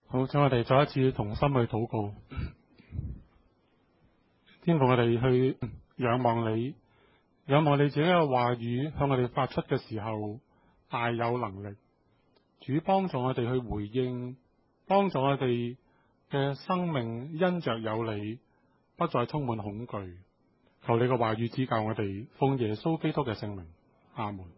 好，請我哋再一次同心去禱告。天父，我哋去仰望你，仰望你自己嘅話語向我哋發出嘅時候大有能力。主幫助我哋去回應，幫助我哋嘅生命因着有你，不再充滿恐懼。求你嘅話語指教我哋，奉耶穌基督嘅聖名，阿門。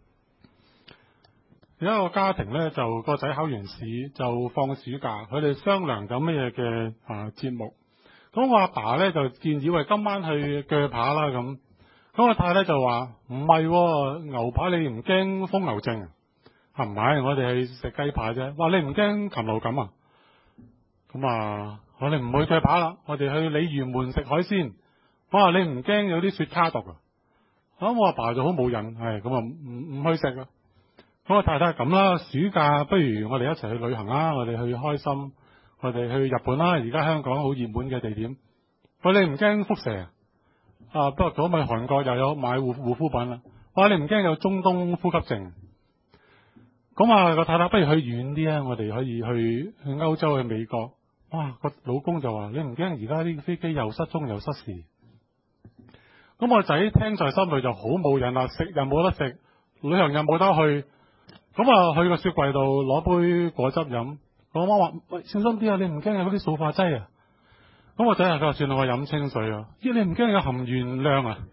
有一個家庭呢，就個仔考完試就放暑假，佢哋商量緊咩嘅節目。咁我阿爸呢，就建議喂，今晚去鋸扒啦咁。咁我太太就話唔係，牛扒你唔驚瘋牛症啊？唔係，我哋係食雞扒啫。話你唔驚禽流感啊？咁我哋唔去鋸扒啦，我哋去鯉魚門食海鮮。我話你唔驚有啲雪卡毒啊？咁我阿爸就好冇癮，咁唔去食啊。咁我太太咁啦，暑假不如我哋一齊去旅行啦，我哋去開心。我哋去日本啦，而家香港好熱門嘅地點。我哋唔驚輻射不過咁咪韓國又有買護膚品啦。我話你唔驚有中東呼吸症。咁個太太不如去遠啲啊，我哋可以去歐洲去美國。哇，個老公就話你唔驚而家啲飛機又失蹤又失事。咁我仔聽在心裏就好冇癮啦，食又冇得食，旅行又冇得去。咁去個雪櫃度攞杯果汁飲。我媽話：喂，小心啲啊！你唔驚有嗰啲塑化劑啊？咁我仔佢話：算啦，我飲清水啊。咦，你唔驚有含鉛量啊？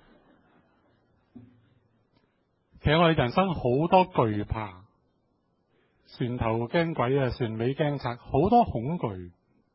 其實我哋人生好多懼怕，船頭驚鬼啊，船尾驚賊，好多恐懼。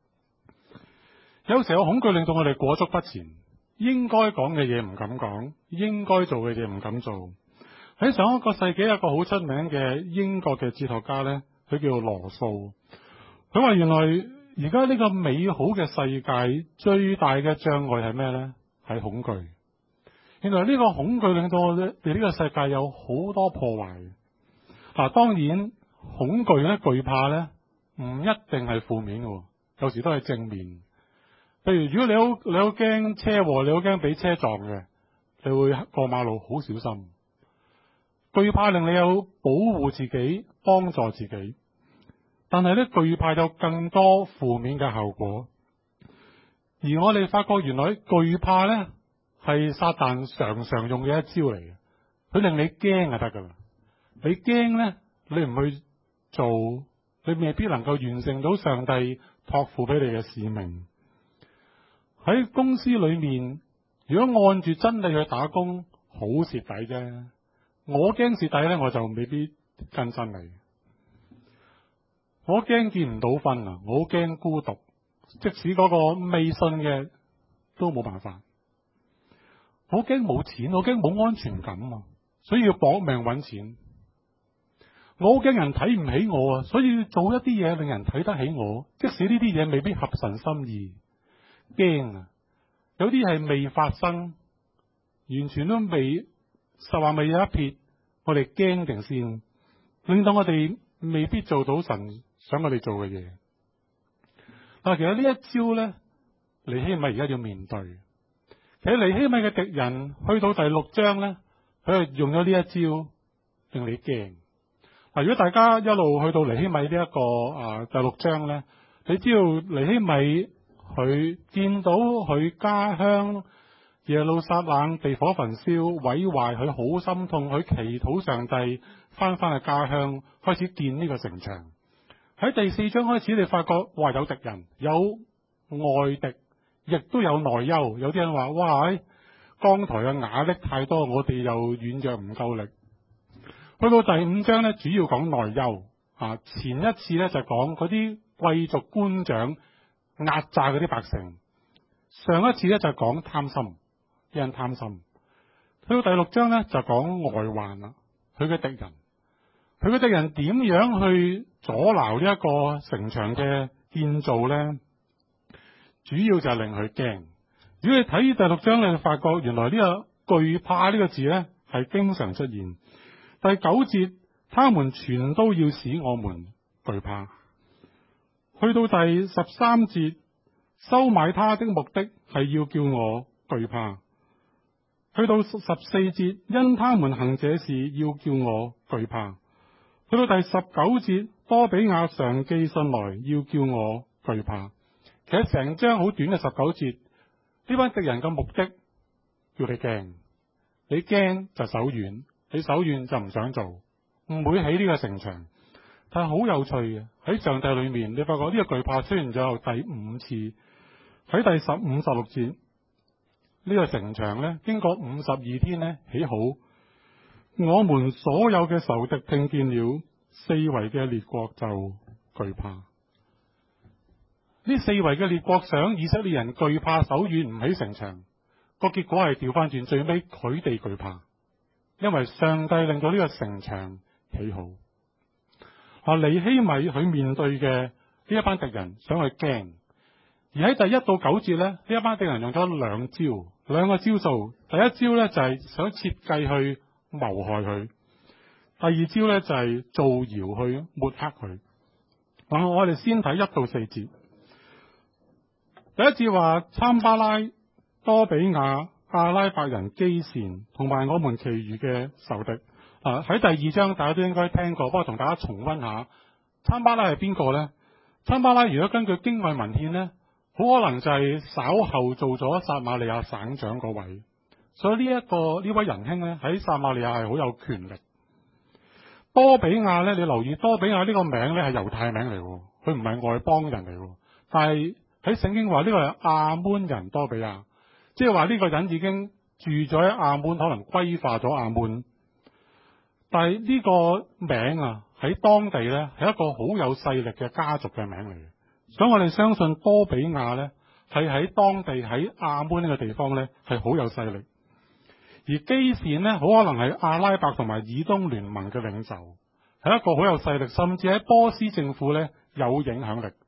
有時候恐懼令到我哋裹足不前，應該講嘅嘢唔敢講，應該做嘅嘢唔敢做。喺上一個世紀有個好出名嘅英國嘅哲學家呢，佢叫羅素。佢話原來而家呢個美好嘅世界最大嘅障礙係咩呢？係恐懼。原來呢個恐懼令到我哋呢個世界有好多破壞。當然恐懼呢，懼怕呢，唔一定係負面嘅，有時都係正面。譬如如果你好驚車禍，你好驚俾車撞嘅，你會過馬路好小心。懼怕令你有保護自己、幫助自己。但係咧，懼怕有更多負面嘅效果，而我哋發覺原來懼怕咧係撒旦常常用嘅一招嚟嘅，佢令你驚就得噶啦。你驚咧，你唔去做，你未必能夠完成到上帝託付俾你嘅使命。喺公司裏面，如果按住真理去打工，好蝕底啫。我驚蝕底咧，我就未必跟真理。我驚見唔到分啊！我好驚孤獨，即使嗰個未信嘅都冇辦法。我驚冇錢，我驚冇安全感啊！所以要搏命揾錢。我好驚人睇唔起我啊！所以要做一啲嘢令人睇得起我，即使呢啲嘢未必合神心意。驚啊！有啲係未發生，完全都未實話未有一撇，我哋驚定先，令到我哋未必做到神想我哋做嘅嘢。但其實呢一招呢，尼希米而家要面對。其實尼希米嘅敵人去到第6章呢，佢係用咗呢一招令你驚。如果大家一路去到尼希米呢一個第6章呢，你知道尼希米佢見到佢家鄉耶路撒冷被火焚燒毀壞，佢好心痛，佢祈禱上帝翻去家鄉，開始建呢個城牆。喺第4章開始，你發覺哇，有敵人，有外敵，亦都有內憂。有啲人話哇，江台嘅瓦礫太多，我哋又軟弱唔夠力。去到第5章呢，主要講內憂。前一次呢，就講嗰啲貴族官長壓榨嗰啲百姓。上一次呢，就講貪心，啲人貪心。去到第6章呢，就講外患啦，佢嘅敵人。佢嘅敵人點樣去阻撓呢一個城牆嘅建造呢？主要就係令佢驚。如果你睇第6章，你就發覺原來呢個懼怕呢個字呢係經常出現。第9節，他們全都要使我們懼怕。去到第13節，收買他的目的係要叫我懼怕。去到14節，因他們行這事要叫我懼怕。去到第19節， 多比亞常寄信來，要叫我懼怕。其實成章好短嘅19節，呢班敵人嘅目的叫你驚，你驚就手軟，你手軟就唔想做，唔會起呢個城牆。但係好有趣嘅，喺上帝裏面，你發覺呢個懼怕出現咗第5次，喺第15、16節，呢個城牆呢，經過52天呢起好，我們所有嘅仇敵聽見了，四圍嘅列國就懼怕。呢四圍嘅列國想以色列人懼怕手軟唔起城牆，個結果係調翻轉，最尾佢哋懼怕，因為上帝令到呢個城牆起好。尼希米佢面對嘅呢一班敵人想去驚，而喺第1到9節呢，呢一班敵人用咗兩個招數。第一招呢，就係想設計去謀害佢，第二招呢，就係造謠去抹黑佢。我哋先睇1到4節。第一節話參巴拉、多比亞、阿拉伯人基善同埋我們其餘嘅仇敵。喺第2章大家都應該聽過，不過同大家重溫下，參巴拉係邊個呢？參巴拉如果根據經外文獻呢，好可能就係稍後做咗撒瑪利亞省長嗰位，所以呢位仁兄呢，喺撒瑪利亞係好有權力。多比亞呢，你留意多比亞呢個名呢係猶太名嚟，佢唔係外邦人嚟，但係喺聖經話呢個係亞捫人多比亞，即係話呢個人已經住咗喺亞捫，可能歸化咗亞捫。但係呢個名啊，喺當地呢係一個好有勢力嘅家族嘅名嚟嘅，所以我哋相信多比亞呢係喺當地喺亞捫呢個地方呢係好有勢力，而基善呢好可能係阿拉伯同埋以東聯盟嘅領袖，係一個好有勢力，甚至喺波斯政府呢有影響力。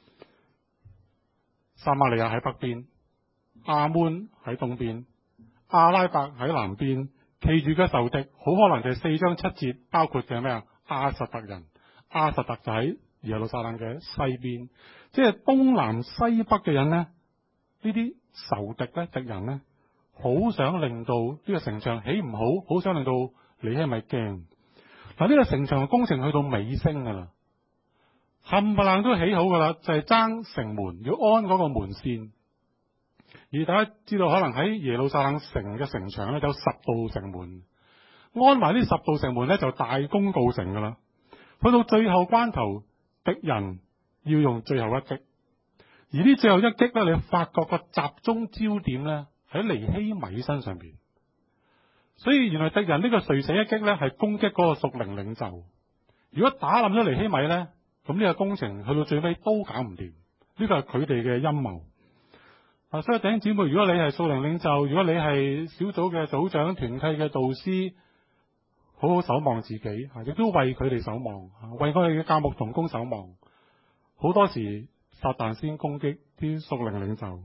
撒瑪利亞喺北邊，亞捫喺東邊，阿拉伯喺南邊。其餘嘅仇敵好可能就係4章7節包括嘅咩啊？亞實突人，亞實突就喺耶路撒冷嘅西邊，即係東南西北嘅人呢，呢啲仇敵咧、敵人呢，好想令到呢個城牆起唔好，好想令到尼希米驚。嗱，呢個城牆嘅工程去到尾聲噶啦，冚唪唥都起好噶啦，就係爭城門，要安嗰個門線。而大家知道，可能喺耶路撒冷城嘅城牆咧有10道城門，安埋呢10道城門咧就大功告成噶啦。去到最後關頭，敵人要用最後一擊，而呢最後一擊咧，你發覺個集中焦點咧喺尼希米身上邊。所以原來敵人呢個垂死一擊咧係攻擊嗰個屬靈領袖。如果打冧咗尼希米咧，咁呢個工程去到最尾都搞唔掂。呢個係佢哋嘅陰謀。所以弟兄姊妹，如果你係屬靈領袖，如果你係小組嘅組長、團契嘅導師，好好守望自己，亦都為佢哋守望，為我哋嘅教牧同工守望。好多時撒旦先攻擊啲屬靈領袖，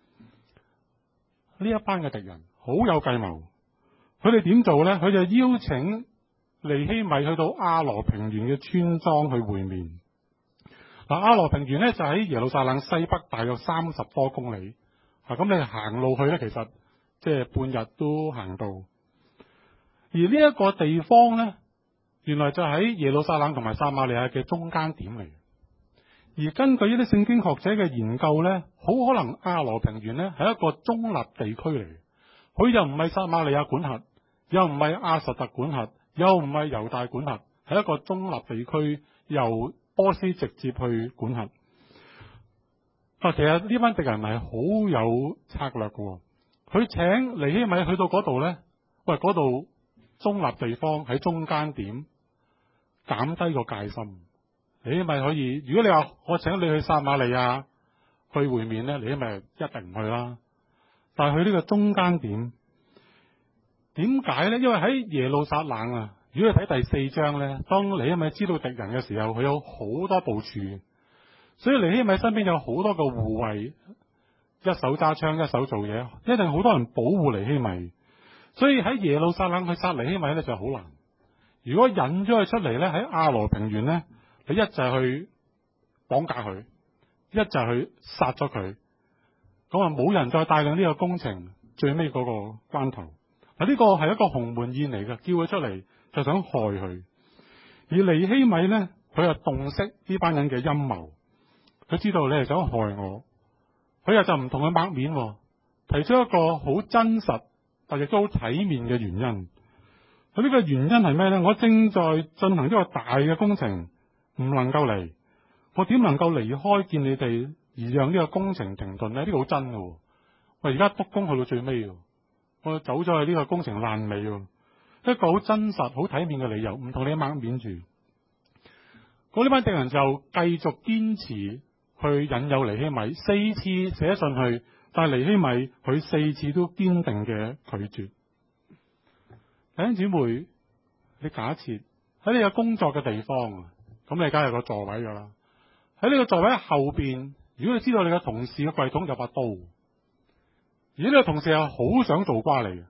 呢一班嘅敵人好有計謀。佢哋點做呢？佢就邀請尼希米去到亞羅平原嘅村莊去會面。亞羅平原呢，就喺耶路撒冷西北大約30多公里。咁你行路去咧，其實即係半日都行到。而呢一個地方咧，原來就喺耶路撒冷同埋撒瑪利亞嘅中間點嚟。而根據呢啲聖經學者嘅研究咧，好可能亞羅平原咧係一個中立地區嚟，佢又唔係撒瑪利亞管轄，又唔係亞實突管轄，又唔係猶大管轄，係一個中立地區，由波斯直接去管轄。其實呢班敵人係好有策略嘅，佢請尼希米去到嗰度呢，嗰度中立地方喺中間點，減低個戒心。尼希米可以，如果你話我請你去撒瑪利亞去會面呢，尼希米一定唔去啦。但係去呢個中間點，點解呢？因為喺耶路撒冷啊，如果你睇第4章呢，當尼希米知道敵人嘅時候，佢有好多部署。所以尼希米身邊有好多個護衛，一手揸槍，一手做嘢，一定好多人保護尼希米。所以喺耶路撒冷去殺尼希米咧就好難。如果引咗佢出嚟咧，喺亞羅平原咧，你一就去綁架佢，一就去殺咗佢，咁啊冇人再帶領呢個工程最尾嗰個關頭。呢個係一個鴻門宴嚟嘅，叫佢出嚟就想害佢。而尼希米咧， 佢又洞悉呢班人嘅陰謀，佢知道你係想害我，佢又就唔同佢擘面，提出一個好真實但亦都好體面嘅原因。佢呢個原因係咩呢？我正在進行一個大嘅工程，唔能夠嚟，我點能夠離開見你哋而讓呢個工程停頓呢？呢個好真嘅。我而家督工去到最尾，我走咗去呢個工程爛尾，一個好真實好體面嘅理由，唔同你擘面住。嗰呢班敵人就繼續堅持去引誘尼希米，4次寫信去，但係尼希米佢4次都堅定嘅拒絕。弟兄姊妹，你假設喺你嘅工作嘅地方，咁你梗係有個座位噶啦。喺呢個座位後邊，如果你知道你嘅同事嘅櫃桶有把刀，而呢個同事係好想做瓜你嘅，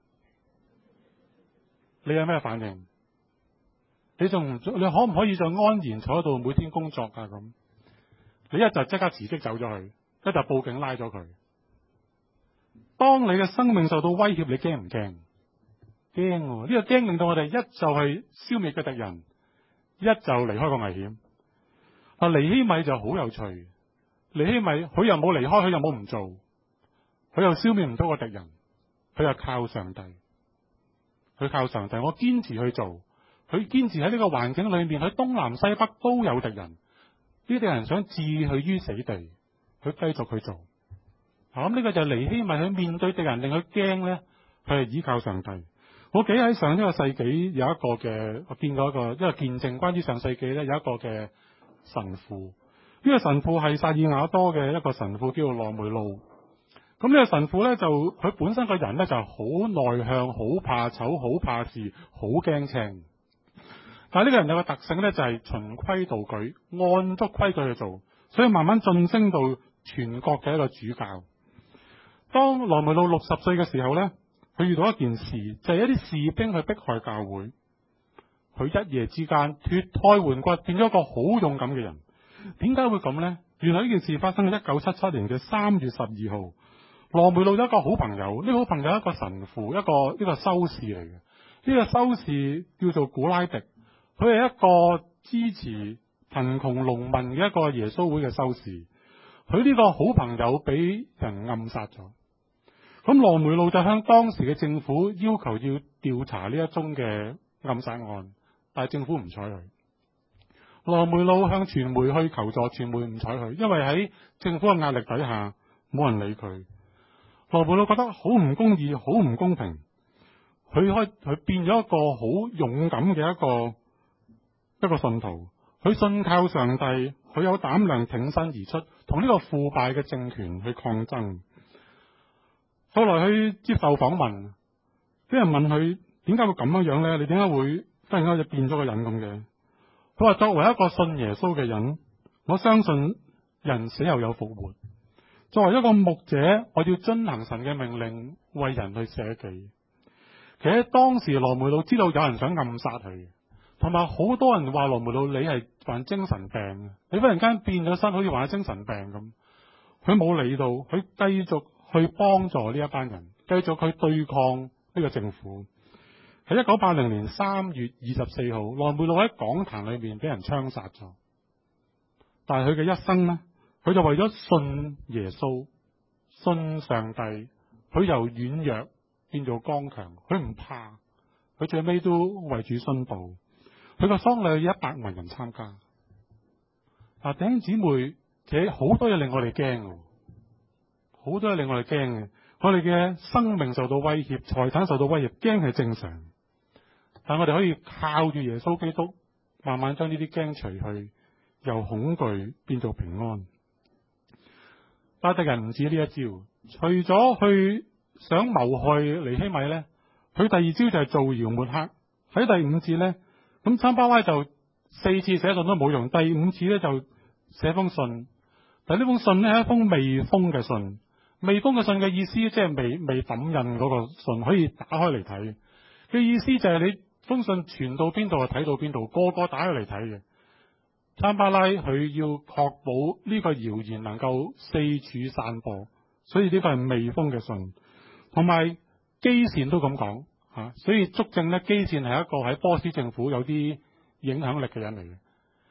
你有咩反應？你可唔可以就安然坐喺度每天工作啊？咁你一就即刻辭職走咗去，一就報警拉咗佢。當你嘅生命受到威脅，你驚唔驚？驚。呢個驚令到我哋一就係消滅嘅敵人，一就離開個危險。尼希米就好有趣，尼希米佢又冇離開，佢又冇唔做，佢又消滅唔到個敵人，佢又靠上帝，佢靠上帝。我堅持去做，佢堅持喺呢個環境裏面，喺東南西北都有敵人，呢啲敵人想置佢於死地，佢繼續去做。咁呢個就係尼希米去面對敵人令佢驚呢，佢係依靠上帝。我記喺上一個世紀有一個嘅，我見過一個見證，關於上世紀呢有一個嘅神父。呢個神父係薩爾瓦多嘅一個神父，叫做羅梅路。咁呢個神父呢，就佢本身個人呢，就好內向，好怕醜，好怕事，好驚青。但係呢個人有個特性呢，就係循規蹈矩，按足規矩去做，所以慢慢晉升到全國嘅一個主教。當羅梅路60歲嘅時候呢，佢遇到一件事，就係一啲士兵去迫害教會，佢一夜之間脫胎換骨，變咗一個好勇敢嘅人。點解會咁呢？原來呢件事發生喺1977年嘅3月12號。羅梅路有一個好朋友，呢個好朋友係一個神父，一個修士嚟嘅。呢個修士叫做古拉迪，佢係一個支持貧窮農民嘅一個耶穌會嘅修士。佢呢個好朋友俾人暗殺咗。咁羅梅路就向當時嘅政府要求要調查呢一宗嘅暗殺案，但係政府唔睬佢。羅梅路向傳媒去求助，傳媒唔睬佢，因為喺政府嘅壓力底下冇人理佢。羅梅路覺得好唔公義，好唔公平，佢變咗一個好勇敢嘅一個信徒，佢信靠上帝，佢有膽量挺身而出，同呢個腐敗嘅政權去抗爭。後來佢接受訪問，啲人問佢點解會咁樣呢？你點解會忽然間就變咗個人咁嘅？佢話作為一個信耶穌嘅人，我相信人死後有復活。作為一個牧者，我要遵行神嘅命令，為人去捨己。其實當時羅梅路知道有人想暗殺佢，同埋好多人話羅梅路你係患精神病，你忽然間變咗身好似患咗精神病咁。佢冇理到，佢繼續去幫助呢一班人，繼續去對抗呢個政府。喺1980年3月24號，羅梅路喺講壇裏面俾人槍殺咗。但係佢嘅一生呢，佢就為咗信耶穌、信上帝，佢由軟弱變做剛強，佢唔怕，佢最尾都為主殉道。佢個喪禮有100萬人參加。弟兄姊妹，其實好多嘢令我哋驚，好多嘢令我哋驚嘅。我哋嘅生命受到威脅，財產受到威脅，驚係正常。但我哋可以靠住耶穌基督，慢慢將呢啲驚除去，由恐懼變做平安。但敵人唔止呢一招，除咗去想謀害尼希米呢，佢第二招就係造謠抹黑。喺第5節呢，咁參巴拉就4次寫信都冇用，第5次呢就寫封信。但呢封信呢係一封未封嘅信，未封嘅信嘅意思即係未抌印嗰個信，可以打開嚟睇嘅意思就係你封信傳到邊度就睇到邊度，個個打開嚟睇嘅。參巴拉佢要確保呢個謠言能夠四處散播，所以呢個係未封嘅信。同埋基善都咁講吓，所以足證呢，基善係一個喺波斯政府有啲影響力嘅人嚟嘅。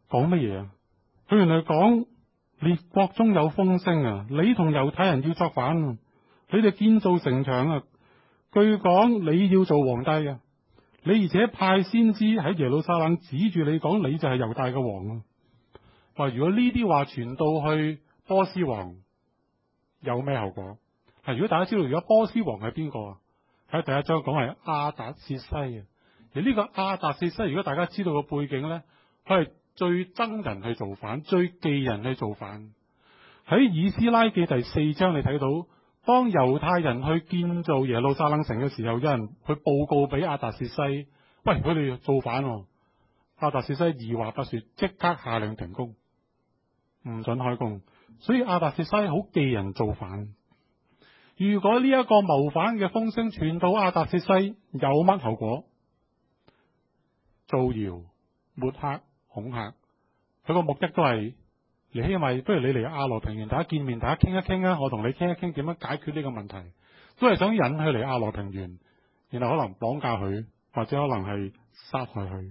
講乜嘢啊？佢原來講列國中有風聲啊！你同猶太人要作反啊！你哋建造城牆啊！據講你要做皇帝啊！你而且派先知喺耶路撒冷指住你講，你就係猶大嘅王啊！話如果呢啲話傳到去波斯王，有咩後果？如果大家知道如果波斯王係邊個啊？喺第一章講係亞達薛西啊！而呢個亞達薛西，如果大家知道個背景咧，佢係最憎人去造反，最忌人去造反。喺以斯拉記第4章，你睇到當猶太人去建造耶路撒冷城嘅時候，有人去報告俾亞達薛西，喂，佢哋造反喎。亞達薛西二話不說，即刻下令停工，唔准開工。所以亞達薛西好忌人造反。如果呢一個謀反嘅風聲傳到亞達薛西，有乜後果？造謠、抹黑、恐嚇，佢個目的都係尼希米，不如你嚟亞羅平原，大家見面，大家傾一傾啊！我同你傾一傾點樣解決呢個問題，都係想引佢嚟亞羅平原，然後可能綁架佢，或者可能係殺害佢。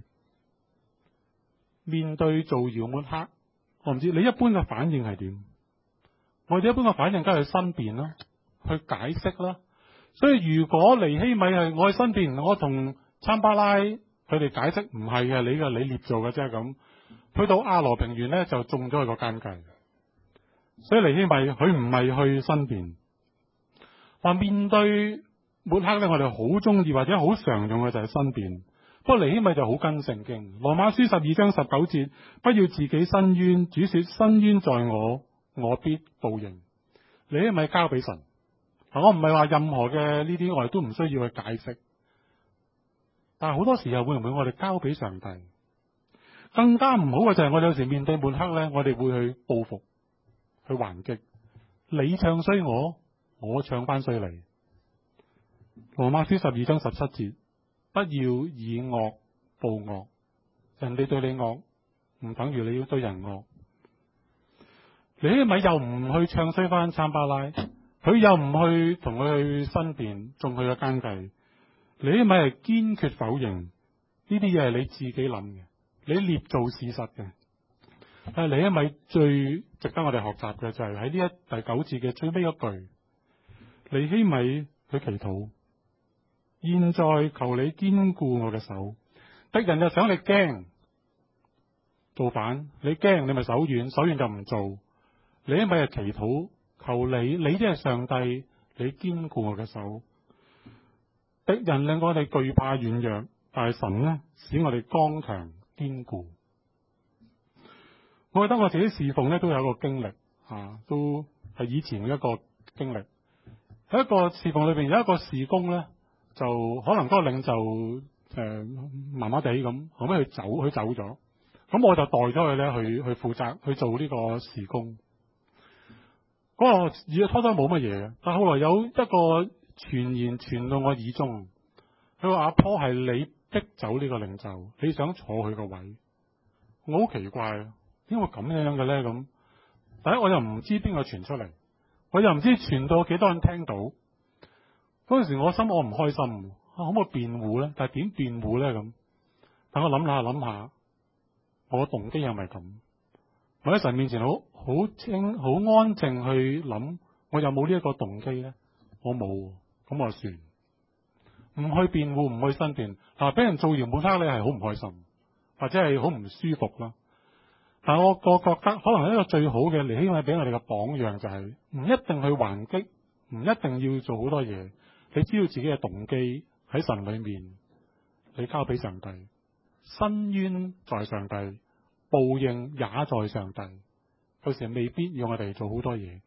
面對造謠抹黑，我唔知你一般嘅反應係點？我哋一般嘅反應梗係去申辯啦，去解釋啦。所以如果尼希米係我去申辯，我同參巴拉佢哋解釋唔係嘅，你捏造嘅啫咁。去到亞羅平原咧，就中咗佢個奸計。所以尼希米佢唔係去申辯，話面對抹黑咧，我哋好中意或者好常用嘅就係申辯。不過尼希米就好跟聖經，羅馬書12章19節，不要自己申冤，主說申冤在我，我必報應。尼希米交俾神。我唔係話任何嘅呢啲我哋都唔需要去解釋，但係好多時候會唔會我哋交俾上帝？更加唔好嘅就係我哋有時面對抹黑咧，我哋會去報復，去還擊。你唱衰我唱翻衰你。羅馬書12章17節，不要以惡報惡，人哋對你惡，唔等於你要對人惡。尼希米又唔去唱衰翻參巴拉，佢又唔去同佢去申辯，中佢嘅奸計。尼希米係堅決否認呢啲嘢係你自己諗嘅，你捏造事實嘅。但係尼希米最值得我哋學習嘅就係喺呢第9節嘅最尾一句，尼希米佢祈禱，現在求你堅固我嘅手，敵人就想你驚造反，你驚你咪手軟，手軟就唔做。尼希米係祈禱，求你即係上帝，你堅固我嘅手。敵人令我哋懼怕軟弱，但係神呢，使我哋剛強堅固。我覺得我自己侍奉咧都有一個經歷，都係以前嘅一個經歷。喺一個侍奉裏邊有一個事工咧，就可能嗰個領袖麻麻地咁，後尾佢走咗，咁我就代咗佢咧去負責去做呢個事工。嗰個初初冇乜嘢嘅，但係後來有一個傳言傳到我耳中，佢話阿坡係你逼走呢個領袖，你想坐佢個位。我好奇怪，點解會咁樣嘅咧？咁第一我又唔知邊個傳出嚟，我又唔知傳到幾多人聽到。嗰陣時我心我唔開心，可唔可以辯護咧？但係點辯護咧？咁但我諗下，我動機係咪咁？我喺神面前好安靜去諗，我有冇呢一個動機咧？我冇，咁我就算，唔去辯護，唔去申辯。俾人造謠抹黑你係好唔開心，或者係好唔舒服啦。但係我覺得可能一個最好嘅尼希米俾我哋嘅榜樣就係唔一定去還擊，唔一定要做好多嘢。你知道自己嘅動機喺神裏面，你交俾上帝，申冤在上帝，報應也在上帝。有時未必要我哋做好多嘢。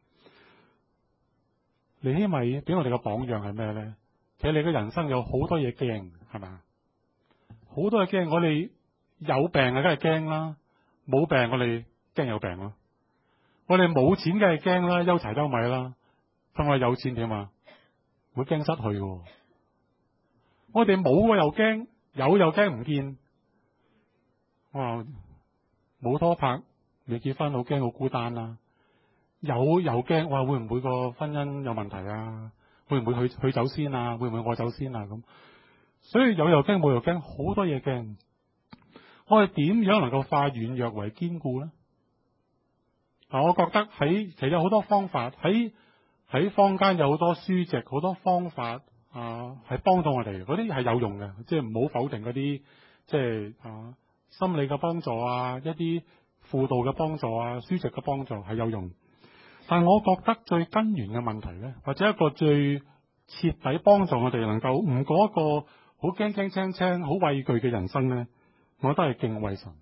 尼希米俾我哋嘅榜樣係咩咧？其實你嘅人生有好多嘢驚，係咪？好多嘢驚，我哋有病啊，梗係驚啦；冇病我哋驚有病咯。我哋冇錢梗係驚啦，憂柴憂米啦。同我有錢點啊？會驚失去嘅。我哋冇又驚，有又驚唔見。哇！冇拖拍，未結婚，好驚好孤單啦。有又驚，哇！會唔會個婚姻有問題啊？會唔會去走先啊？會唔會我走先啊？咁，所以有又驚，冇又驚，好多嘢驚。 我哋點樣能夠化軟弱為堅固呢？我覺得其實有好多方法，喺坊間有好多書籍，好多方法係幫到我哋，嗰啲係有用嘅，即係唔好否定嗰啲即係心理嘅幫助一啲輔導嘅幫助書籍嘅幫助係有用。但係我覺得最根源嘅問題呢，或者一個最徹底幫助我哋能夠唔過一個好驚驚青青、好畏懼嘅人生呢，我都係敬畏神。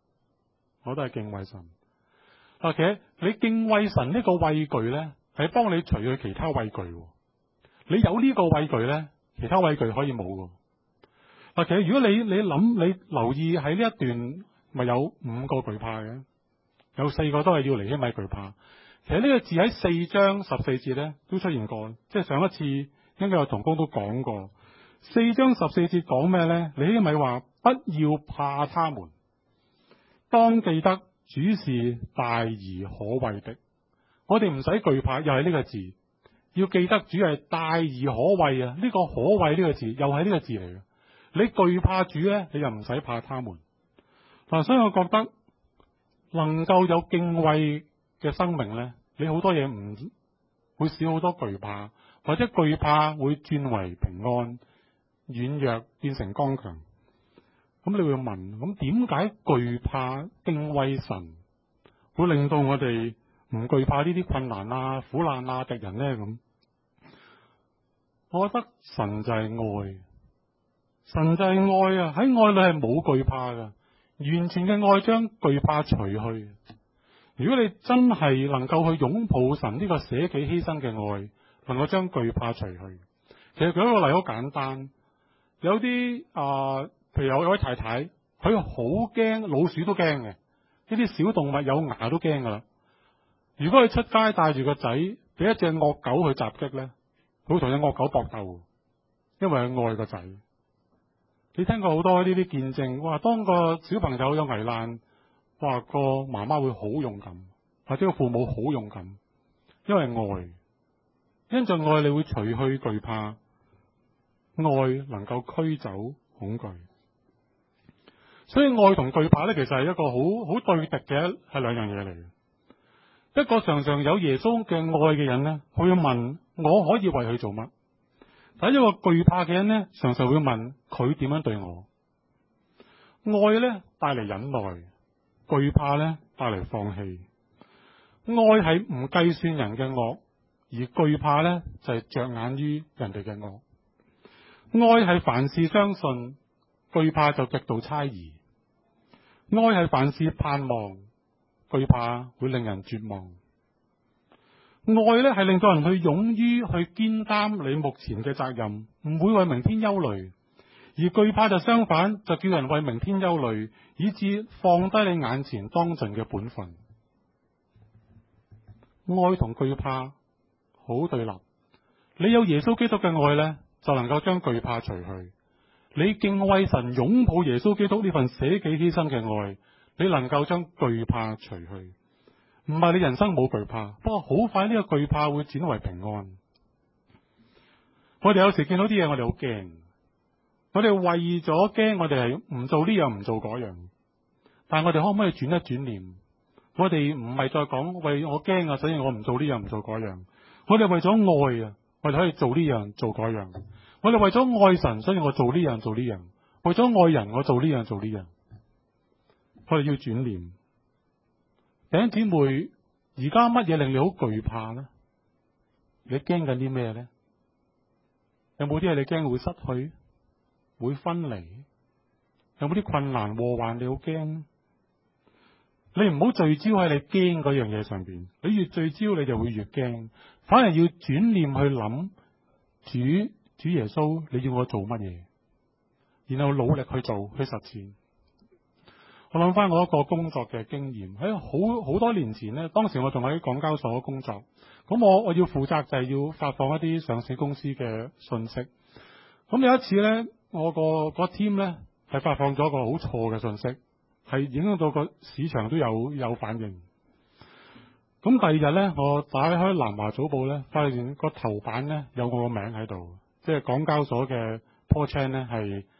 其實你敬畏神呢個畏懼呢，係幫你除去其他畏懼。你有呢個畏懼呢，其他畏懼可以冇嘅。其實如果你留意喺呢一段，咪有5個懼怕嘅，有4個都係要尼希米懼怕。其實呢個字喺4章14節呢都出現過，即係上一次應該有同工都講過。4章14節講咩呢？尼希米話不要怕他們，當記得主是大而可畏的。我哋唔使懼怕，又係呢個字，要記得主係大而可畏啊！呢個可畏呢個字又係呢個字嚟嘅。你懼怕主呢，你又唔使怕他們。所以我覺得能夠有敬畏嘅生命呢，你好多嘢唔會少好多懼怕，或者懼怕會轉為平安，軟弱變成剛強。咁你會問，咁點解懼怕敬畏神會令到我哋唔懼怕呢啲困難苦難敵人呢？咁我覺得神就係愛，神就係愛啊！喺愛裏係冇懼怕噶，完全嘅愛將懼怕除去。如果你真係能夠去擁抱神呢個捨己犧牲嘅愛，能夠將懼怕除去。其實舉一個例好簡單，有啲譬如有位太太，佢好驚老鼠都驚嘅，呢啲小動物有牙都驚噶啦。如果佢出街帶住個仔，俾一隻惡狗去襲擊呢，佢會同隻惡狗搏鬥，因為佢愛個仔。你聽過好多呢啲見證，哇！當個小朋友有危難，哇！個媽媽會好勇敢，或者個父母好勇敢，因為愛，因着愛你會除去懼怕，愛能夠驅走恐懼。所以愛同懼怕呢，其實係一個好對敵嘅，係兩樣嘢嚟嘅。一個常常有耶穌嘅愛嘅人呢，佢會問我可以為佢做乜？但一個懼怕嘅人呢，常常會問佢點樣對我。愛呢帶嚟忍耐，懼怕呢帶嚟放棄。愛係唔計算人嘅惡，而懼怕呢就係着眼於人哋嘅惡。愛係凡事相信，懼怕就極度猜疑。愛係凡事盼望，懼怕會令人絕望。愛呢係令到人去勇於去肩擔你目前嘅責任，唔會為明天憂慮；而懼怕就相反，就叫人為明天憂慮，以致放低你眼前當盡嘅本分。愛同懼怕好對立，你有耶穌基督嘅愛呢，就能夠將懼怕除去。你敬畏神，擁抱耶穌基督呢份捨己犧牲嘅愛，你能夠將懼怕除去。唔係你人生冇懼怕，不過好快呢個懼怕會轉為平安。我哋有時見到啲嘢，我哋好驚，我哋為咗驚，我哋係唔做呢樣唔做嗰樣。但係我哋可唔可以轉一轉念？我哋唔係再講為我驚所以我唔做呢樣唔做嗰樣。我哋為咗愛我哋可以做呢樣做嗰樣。我哋為咗愛神，所以我做呢樣做呢樣。為咗愛人，我做呢樣做呢樣。我哋要轉念。弟兄姊妹，而家乜嘢令你好懼怕呢？你驚緊啲咩呢？有冇啲嘢你驚會失去、會分離？有冇啲困難禍患你好驚？你唔好聚焦喺你驚嗰樣嘢上邊，你越聚焦你就會越驚，反而要轉念去諗主耶穌，你要我做乜嘢？然後努力去做去實踐。我諗翻我一個工作嘅經驗，喺好多年前呢，當時我仲喺港交所工作，咁我要負責就係要發放一啲上市公司嘅信息。咁有一次呢，我個 team 呢係發放咗個好錯嘅信息，係影響到個市場都有反應。咁第二日呢，我打開南華早報呢，發現個頭版呢有我個名喺度，即係港交所嘅 po chain 呢係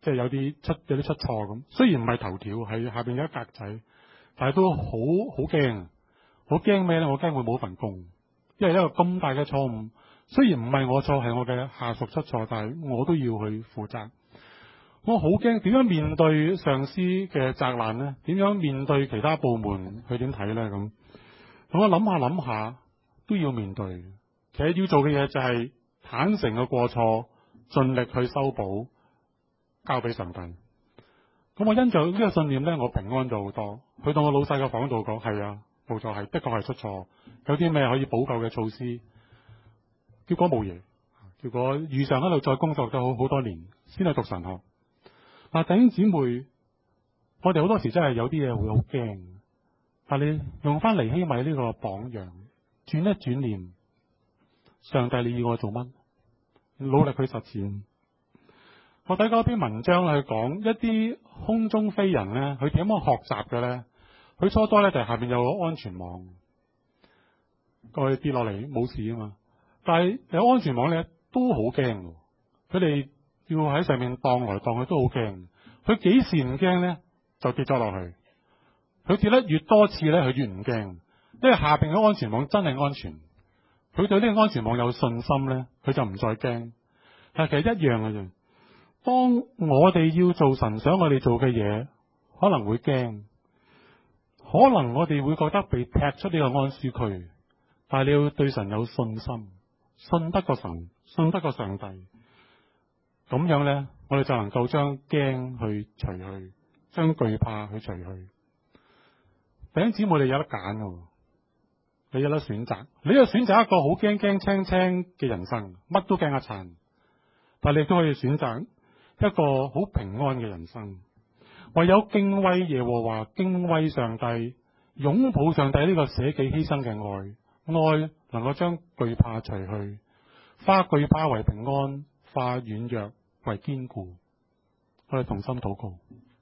即係有啲出錯咁。雖然唔係頭條，係下邊有一格仔，但係都好驚。我驚咩咧？我驚會冇份工，因為一個咁大嘅錯誤，雖然唔係我錯，係我嘅下屬出錯，但係我都要去負責。我好驚點樣面對上司嘅責難呢？點樣面對其他部門佢點睇呢？咁我諗下都要面對。其實要做嘅嘢就係坦誠嘅過錯，盡力去修補，交俾上帝。咁我因着呢個信念呢，我平安咗好多。去到我老細嘅房度講，係啊，冇錯，係的確係出錯，有啲咩可以補救嘅措施，結果冇嘢。結果遇上喺度再工作咗好多年，先去讀神學。嗱，弟兄姊妹，我哋好多時真係有啲嘢會好驚，但你用翻尼希米呢個榜樣，轉一轉念，上帝你要我做乜？努力去實踐。我睇過一篇文章去講一啲空中飛人咧，佢點樣學習嘅咧？佢初初咧就係下邊有個安全網，佢跌落嚟冇事啊嘛。但係有安全網咧都好驚，佢哋要喺上面蕩來蕩去都好驚。佢幾時唔驚咧？就跌咗落去。佢跌得越多次咧，佢越唔驚，因為下邊嘅安全網真係安全。佢對呢個安全網有信心咧，佢就唔再驚。但係其實一樣嘅啫。當我哋要做神想我哋做嘅嘢，可能會驚，可能我哋會覺得被踢出呢個安舒區。但係你要對神有信心，信得過神，信得過上帝，咁樣咧，我哋就能夠將驚去除去，將懼怕去除去。弟兄姊妹，你有得揀嘅，你有得選擇，你又選擇一個好驚驚青青嘅人生，乜都驚一餐，但係你都可以選擇一個好平安嘅人生。唯有敬畏耶和華，敬畏上帝，擁抱上帝呢個捨己犧牲嘅愛，愛能夠將懼怕除去，化懼怕為平安，化軟弱為堅固。我哋同心禱告。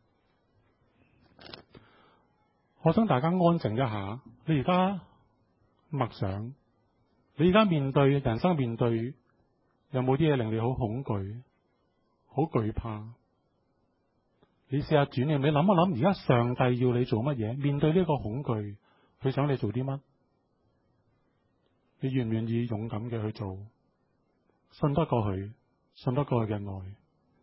我想大家安靜一下，你而家默想，你而家面對人生，面對有冇啲嘢令你好恐懼、好懼怕？你試下轉念，你諗一諗，而家上帝要你做乜嘢？面對呢個恐懼，佢想你做啲乜？你願唔願意勇敢嘅去做？信得過佢，信得過佢嘅愛，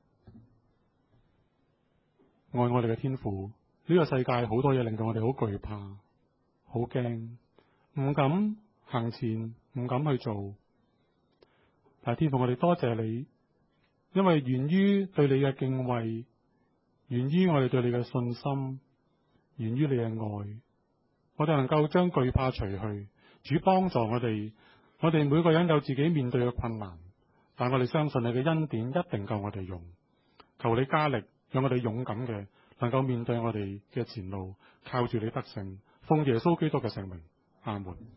愛我哋嘅天父。呢個世界好多嘢令到我哋好懼怕、好驚，唔敢行前，唔敢去做。但係天父，我哋多謝你，因為源於對你嘅敬畏，源於我哋對你嘅信心，源於你嘅愛，我哋能夠將懼怕除去。主幫助我哋，我哋每個人有自己面對嘅困難，但我哋相信你嘅恩典一定夠我哋用。求你加力，讓我哋勇敢嘅能夠面對我哋嘅前路，靠住你得勝。奉耶穌基督嘅聖名，阿門。